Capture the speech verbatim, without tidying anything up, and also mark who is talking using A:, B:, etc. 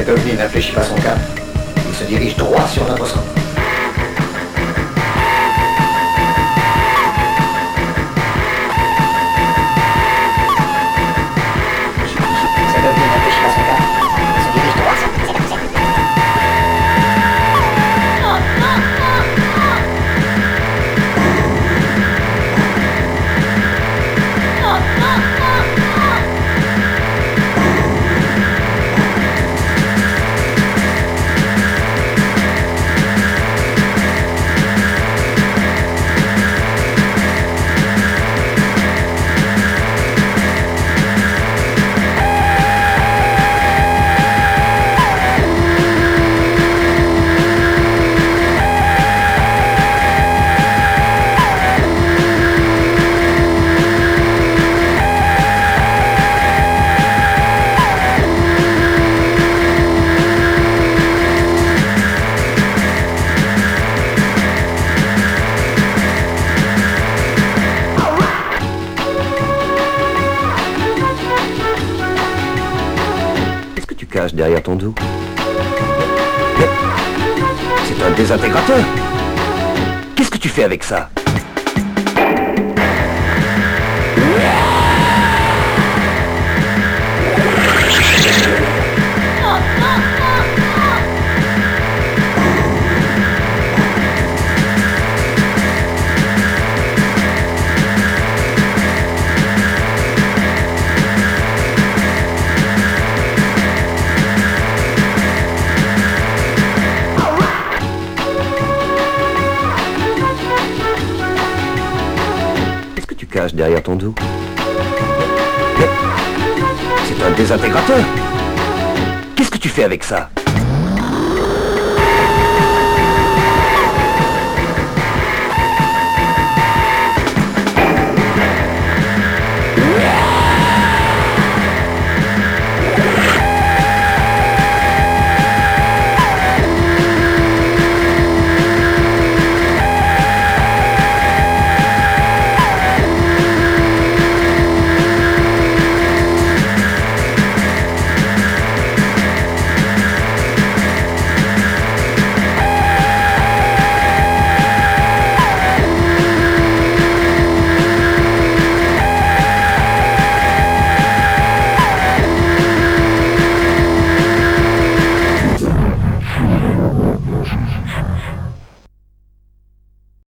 A: Cet ovni n'infléchit pas son cap. Il se dirige droit sur notre sang. Cet ovni n'infléchit pas son cap. Il se dirige droit sur notre sang.
B: Cache derrière ton dos. Mais c'est un désintégrateur. Qu'est-ce que tu fais avec ça? Cache derrière ton dos. Mais c'est un désintégrateur. Qu'est-ce que tu fais avec ça?